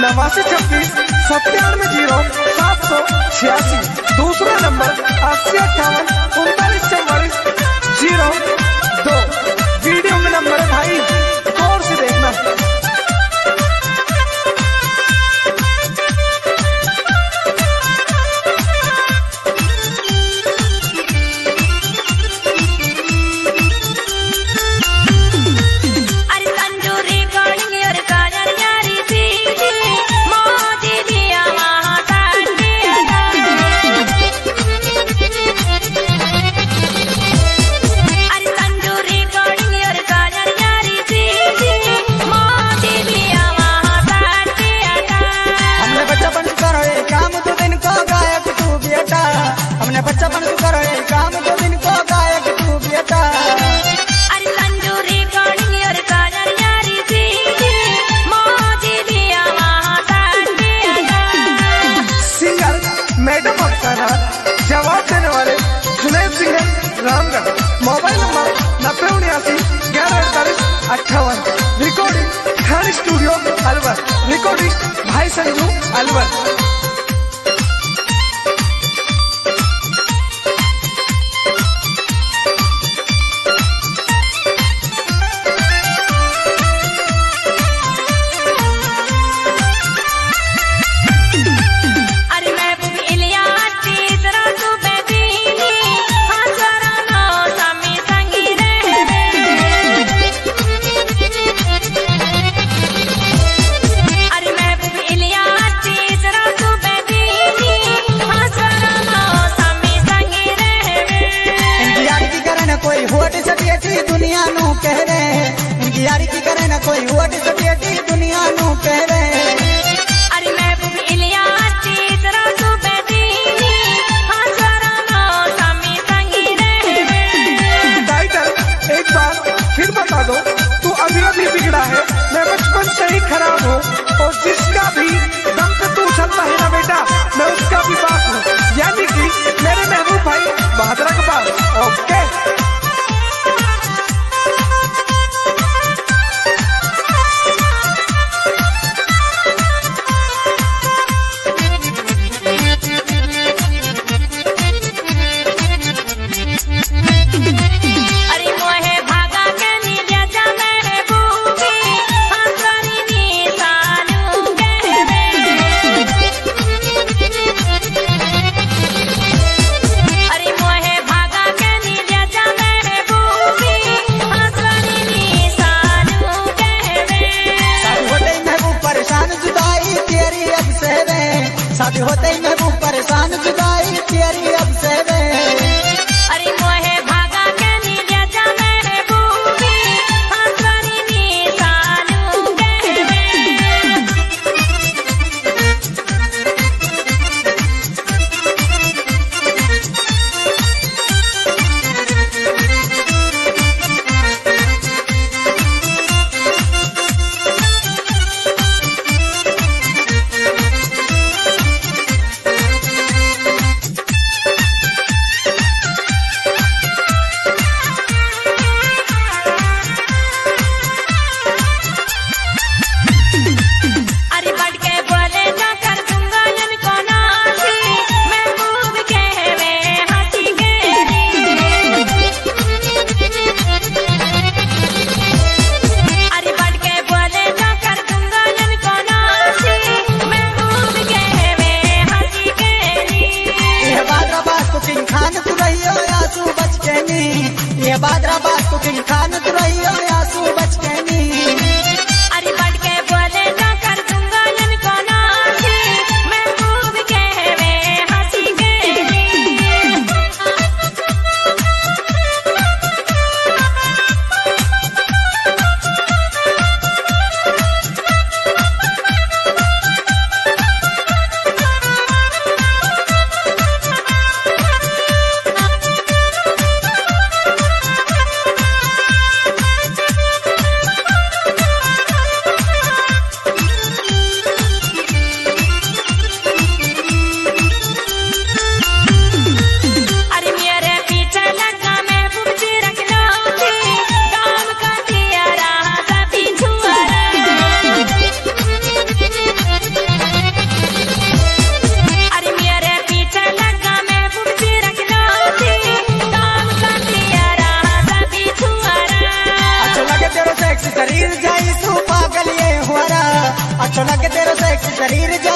8926 दूसरा number 8058394402। Video में number है भाई, गौर से देखना। बच्चा बन करो काम तो दिन को गायक तू बेटा। अरे संजू रिकॉर्डिंग और काजल यारी सी मोदी दिया वहाँ सिंगर मैडम अक्सर जवाब देने वाले Junaid Singh Ramgarh. Mobile number 9079114858। Recording Khan studio Alwar. Recordist भाई संजू अलवर। दुनिया नु कह रहे यारी की करे ना कोई वोट सटियटी दुनिया नु कह रहे। अरे मैं इलिया तेरा तू बैठी हां जरा नो सामी संगी रे। टाइटल एक बार फिर बता दो। तू अभी अभी बिगड़ा है, मैं बचपन से ही खराब हूँ, और जिसका भी दम पे तू चलता है ना बेटा, मैं उसका भी बाप हूँ। यानी कि मेरे महबूब भाई बहादुर के पास। ओके शादी होते ही महबूब परेशान जुदाई तेरी अब से वे। अरे मोहे भागा के नीले जा मेरे बूबी हंसनी निशानू कहवे। ये बादराबाद कुकिंग खान तू रही हो आंसू बच के नी। अरे बढ़ के बोले ना कर दूंगा इनको नाची महबूब कहवे हंसी के। शरीर